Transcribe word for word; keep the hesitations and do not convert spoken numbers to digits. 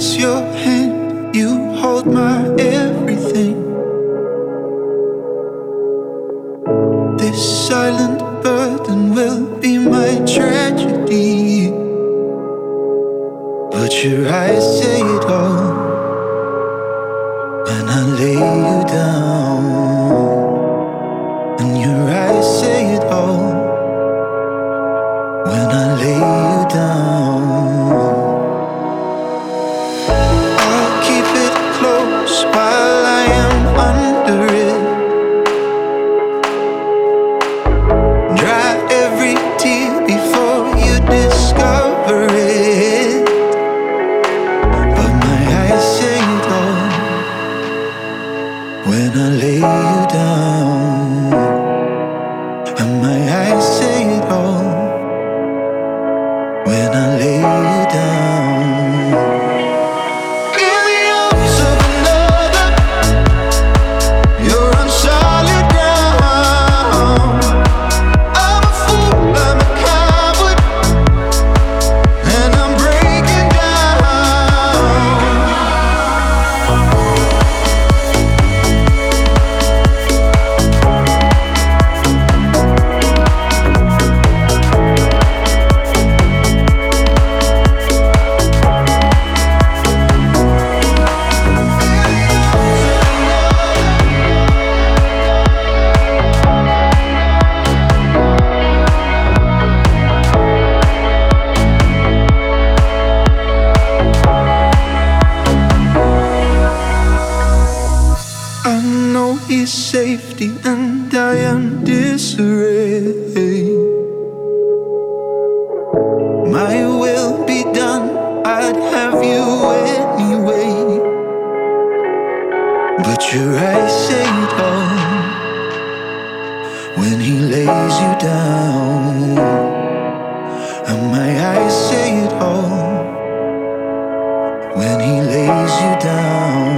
press your hand, you hold my everything. This silent burden will be my tragedy, but your eyes say it all when I lay you down. And your eyes say it all when I lay you down. I'll keep it close while I am under it. Dry every tear before you discover it. But my eyes say it all when I lay you down. And my eyes say it all when I lay you down. In the arms of another, you're on solid ground. I'm a fool, I'm a coward, and I'm breaking his safety and I am disarray. My will be done, I'd have you anyway. But your eyes say it all when he lays you down. And my eyes say it all when he lays you down.